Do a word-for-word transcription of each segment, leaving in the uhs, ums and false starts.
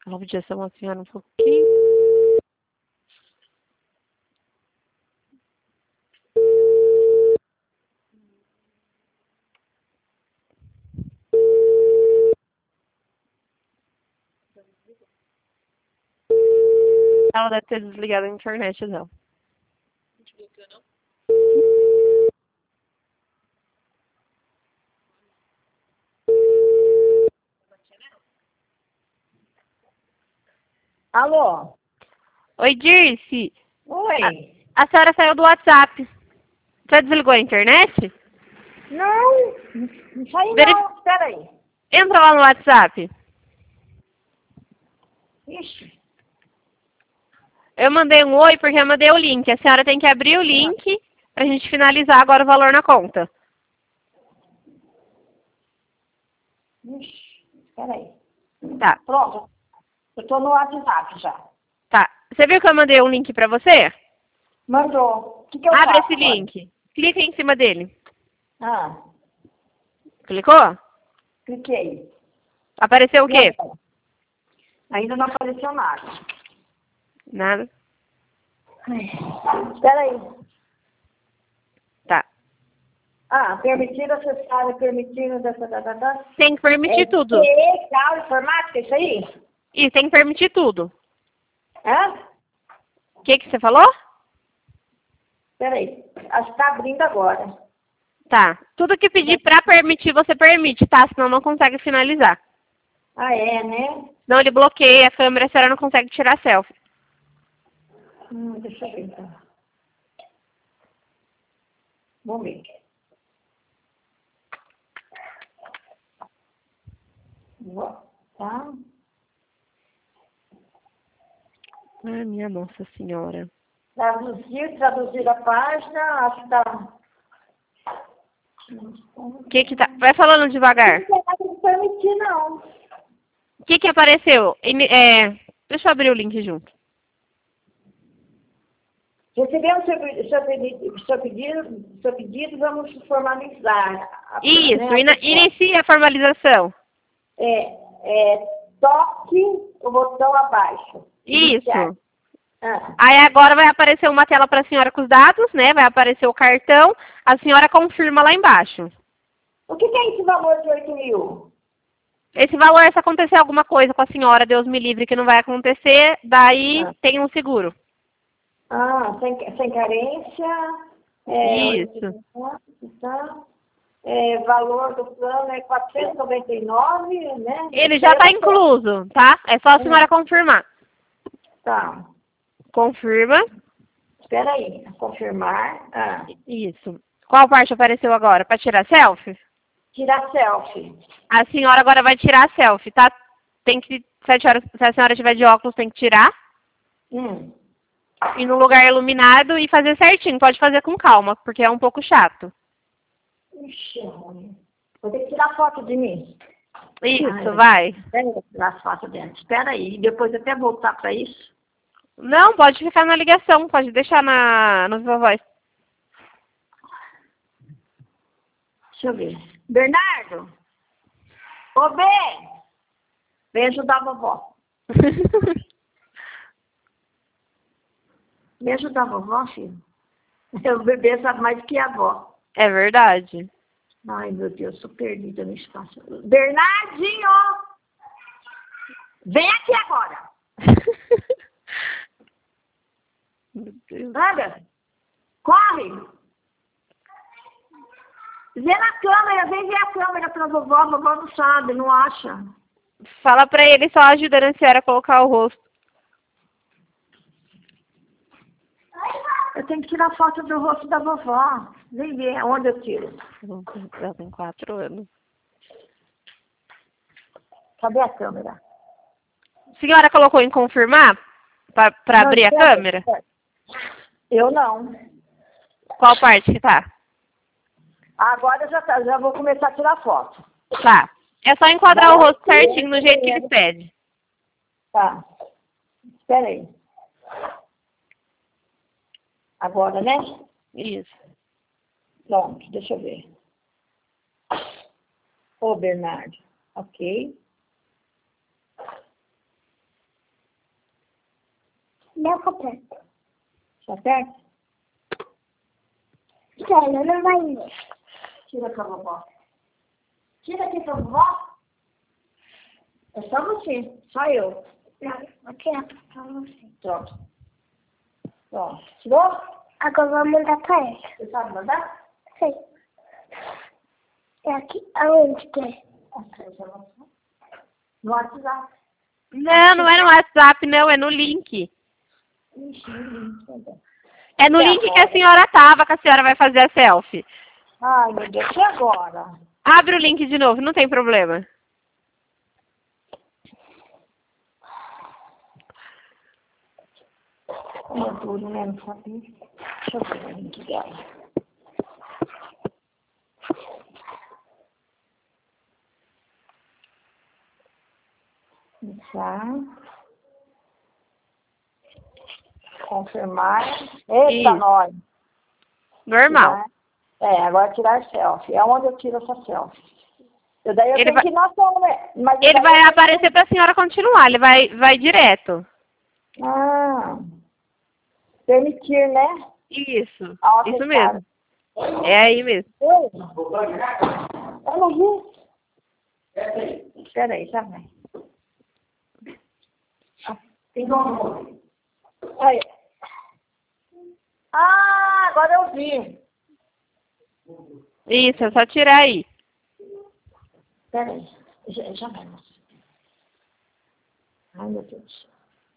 Ela podia ser uma senhora um pouquinho. Ela deve ter desligado a internet dela. Alô? Oi, Dirce. Oi? A, a senhora saiu do WhatsApp. Você desligou a internet? Não, não saí Veri... não, peraí. Entra lá no WhatsApp. Ixi. Eu mandei um oi porque eu mandei o link. A senhora tem que abrir o link pra gente finalizar agora o valor na conta. Ixi, peraí. Tá. Pronto, eu tô no WhatsApp já. Tá. Você viu que eu mandei um link pra você? Mandou. O que que eu Abre faço esse agora? link. Clica em cima dele. Ah, Clicou? cliquei. Apareceu o E quê? agora? Ainda não apareceu nada. Nada. Ai, peraí. Tá. Ah, permitir acessar, permitir... Da, da, da, da. Tem que permitir É tudo. C, tal, informática, isso aí? Isso, tem que permitir tudo. Hã? O que que você falou? Peraí, acho que tá abrindo agora. Tá. Tudo que pedir pra permitir, você permite, tá? Senão não consegue finalizar. Ah, é, né? Não, ele bloqueia a câmera, a senhora não consegue tirar selfie. Hum, deixa eu ver então. Vamos ver. Vou- Tá? Ai, minha Nossa Senhora. Traduzir, traduzir a página, acho que tá... O que que tá... Vai falando devagar. Não tem nada de permitir, não. O que que apareceu? Ine- É... Deixa eu abrir o link junto. Recebemos seu, pe- seu, pedido, seu, pedido, seu pedido, vamos formalizar. A- Isso, né, a ina- pessoa. inicia a formalização. É, é, toque o botão abaixo. Iniciar. Isso. Ah, Aí agora vai aparecer uma tela para a senhora com os dados, né? Vai aparecer o cartão. A senhora confirma lá embaixo. o que, que é esse valor de oito mil? Esse valor, se acontecer alguma coisa com a senhora, Deus me livre que não vai acontecer, daí Ah, tem um seguro. ah sem, sem carência. É, Isso. tá? É, valor do plano é quatrocentos e noventa e nove, né? Ele já está incluso, tá? É só a senhora confirmar. Tá. Confirma. Espera aí. Confirmar. Ah. Isso. Qual parte apareceu agora? Para tirar selfie? Tirar selfie. A senhora agora vai tirar a selfie, tá? Tem que, se a senhora, se a senhora tiver de óculos, tem que tirar. Hum. Ir no lugar iluminado e fazer certinho. Pode fazer com calma, porque é um pouco chato. Ixi, vou ter que tirar foto de mim. Isso, Ai, vai. espera aí, tirar as fotos dentro. Espera aí, depois até voltar para isso. Não, pode ficar na ligação. Pode deixar na, no Viva Voz. Deixa eu ver. Bernardo! Ô, B! Vem ajudar a vovó. Vem ajudar a vovó, filho. O bebê sabe mais que a avó. É verdade. Ai, meu Deus, tô perdida no espaço. Bernardinho! Vem aqui agora! Meu Deus. Anda! Corre! Vê na câmera, vem ver a câmera pra vovó. A vovó não sabe, não acha. Fala pra ele só ajudando a senhora a colocar o rosto. Eu tenho que tirar foto do rosto da vovó. Vem ver onde eu tiro. Ela tem quatro anos. Cadê a câmera? A senhora colocou em confirmar? Pra, pra Não, abrir a espera, câmera? espera. Eu não. Qual parte que tá? Agora já, tá, já vou começar a tirar foto. Tá. É só enquadrar o rosto certinho no jeito que eles pedem. Tá. Espera aí. Agora, né? Isso. Pronto, deixa eu ver. Ô, Bernardo. Ok. Não completo. Tá certo? Sério, não vai ver. Tira pra vovó. Tira aqui pra vovó. É só você, só eu. Não, vou tirar pra você. Pronto. Pronto. Tirou? Agora vou mandar pra ela. Você sabe mandar? Sei. É aqui, aonde que é? No WhatsApp. Não, não é no WhatsApp, não, é no link. Ixi, não link. É no E link que agora? a senhora tava, que a senhora vai fazer a selfie. Ai, meu Deus, e agora? Abre o link de novo, não tem problema. É duro, né? Não sabia. Deixa eu ver o link dela. Começar. Confirmar. Eita, Isso. nós. Normal. Tirar. É, agora tirar selfie. É onde eu tiro essa selfie. Eu daí eu Ele tenho vai- que ir na sua, né? Mas Ele daí vai eu- aparecer pra senhora continuar, ele vai, vai direto. Ah. Permitir, né? Isso, Ao isso acessar. mesmo. É aí mesmo. Oi? Eu não vi. Espera aí, já vai. Aí. Ah, agora eu vi. Isso, é só tirar aí. Espera aí. Já, já vai, moça. Ai, meu Deus.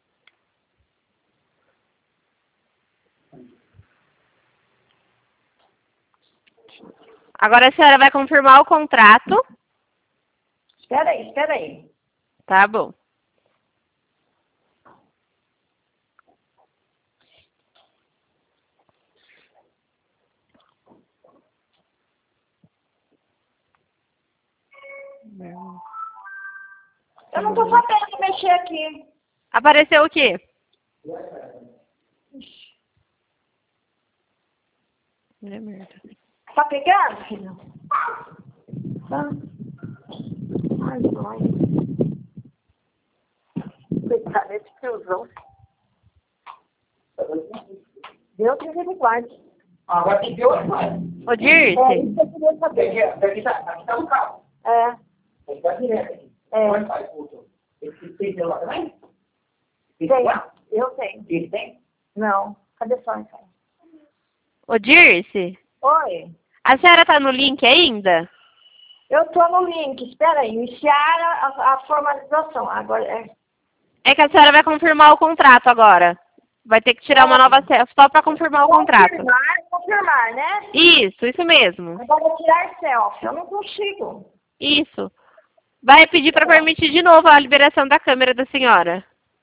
Agora a senhora vai confirmar o contrato. Espera aí, espera aí. Tá bom. Eu não tô sabendo mexer aqui. Apareceu o quê? É merda. Tá pegando, filho? Tá. Ai, dói. Coitado, esse tiozão. Deus que ele guarde. Agora tem que ver o pai. Ô, É Dirce, isso que eu queria saber. Aqui, aqui tá, aqui tá no carro. É, Aqui tá direto aqui. É. O Wi-Fi, puto. Esse tem celular também? Tem tem. celular? Eu tenho. Ele tem? Não. Cadê só então? ô, Dirce, Oi. a senhora tá no link ainda? Eu tô no link. Espera aí. Iniciar a, a formalização. Agora é. É que a senhora vai confirmar o contrato agora. Vai ter que tirar uma nova selfie só pra confirmar o contrato. Confirmar, confirmar, né? Isso, isso mesmo. Agora tirar selfie. Eu não consigo. Isso. Vai pedir pra permitir de novo a liberação da câmera da senhora.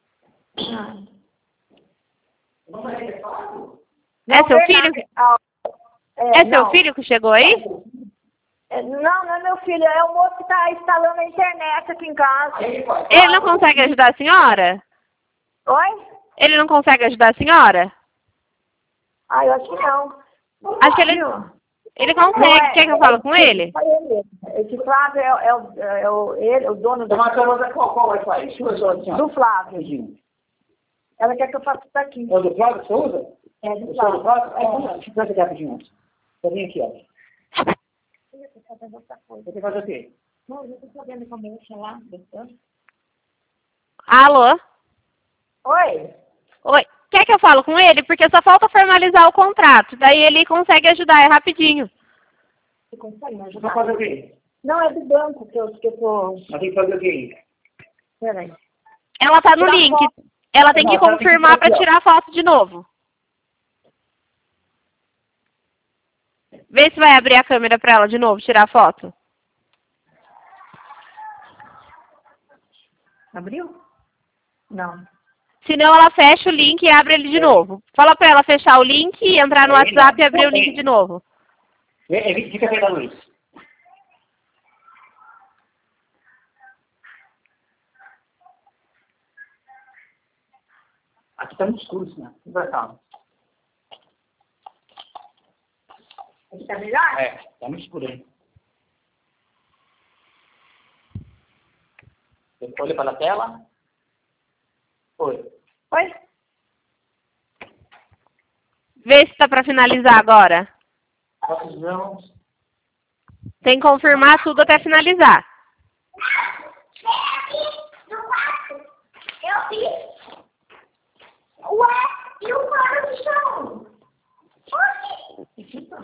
Não é claro? É seu Não, filho? Bernardo, ah, É seu não. filho que chegou aí? É, Não, não é meu filho. É o moço que tá instalando a internet aqui em casa. Aí, pai. Ele não consegue ajudar a senhora? Oi? Ele não consegue ajudar a senhora? Ah, eu acho que não. Acho que ele, Viu? ele Não consegue. é- Quer que eu fale com ele? Esse Flávio é, é o, é o, ele, o dono do, Então, mas você qual, qual Wi-Fi? Deixa eu ver só assim, ó. do Flávio. Rapidinho. Ela quer que eu faça isso daqui. É o do Flávio que você usa? É do O seu do Flávio. Flávio? Ah, então, deixa eu ver aqui rapidinho antes. Eu vim aqui, ó. Eu tô fazendo outra coisa. Você faz o quê? Não, eu tô sabendo como é lá. Alô? Oi? Oi. Quer que eu falo com ele? Porque só falta formalizar o contrato. Daí ele consegue ajudar, é rapidinho. Você consegue me Você ajudar? vai fazer o quê? Não, é do banco que eu, que eu tô... Mas tem que fazer o quê? Peraí. Ela tá no Tirar link. foto. Ela tem Não, que ela tem que confirmar fazer, pra ó. tirar a foto de novo. Vê se vai abrir a câmera pra ela de novo, tirar a foto. Abriu? Não. Senão ela fecha o link e abre ele de novo. Fala pra ela fechar o link, entrar no Aí, WhatsApp não. e abrir o link de novo. É, é, fica perto da luz. Aqui tá muito escuro, né? Vai calma. Aqui tá melhor? É, tá muito escuro aí. Olha para a tela. Oi. Oi? Vê se tá pra finalizar agora. Precisamos. Tem que confirmar tudo até finalizar. No quarto. Eu vi. Ué, e o quarto do chão? Oxi.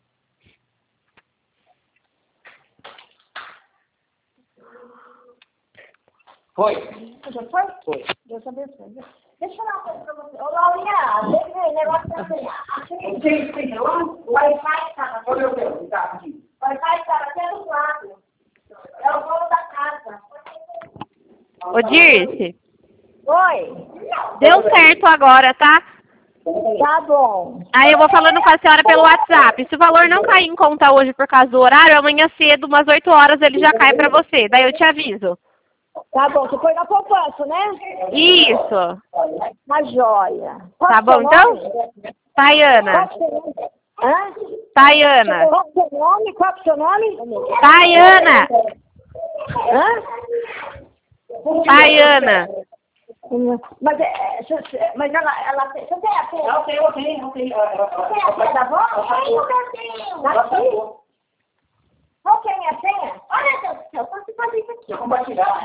Foi. Já foi? Foi. Deus abençoe. Deixa eu falar uma coisa pra você. Ô, Laurinha, deixa eu ver o negócio também. Sim, sim, O Wi-Fi estava Olha o meu, tá aqui. O Wi-Fi estava até do lado. É o dono da casa. Ô, Dirce, Oi. deu certo agora, tá? Tá bom. Aí eu vou falando com a senhora pelo WhatsApp. Se o valor não cair em conta hoje por causa do horário, amanhã cedo, umas oito horas, ele já cai pra você. Daí eu te aviso. Tá bom, você foi na poupança, né? Isso. Uma joia. Qual Tá que é o bom, então? nome? Tayana. Qual que é o nome? Hã? Tayana. Qual que é o seu nome? Qual que é o seu nome? Tayana. Hã? Tayana. Mas, é, você- mas ela, ela tem... Você tem a senha? Eu tenho, eu tenho, eu tenho. Você tem a senha da avó? Ei, o meu Deus. Daqui? Qual que é a minha senha? Olha, Deus do céu, como você faz isso aqui? Compartilhar.